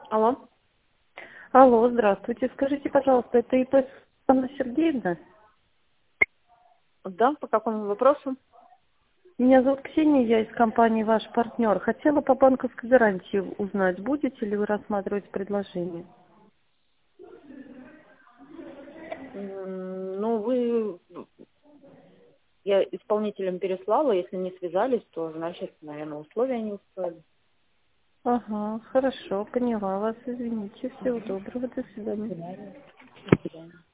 Алло. Алло, здравствуйте. Скажите, пожалуйста, это ИП Анна Сергеевна? Да, по какому вопросу? Меня зовут Ксения, я из компании «Ваш партнер». Хотела по банковской гарантии узнать, будете ли вы рассматривать предложение? Ну, я исполнителям переслала, если не связались, то, значит, наверное, условия не устроили. Ага, хорошо, поняла вас, извините. Всего доброго, до До свидания. свидания. До свидания.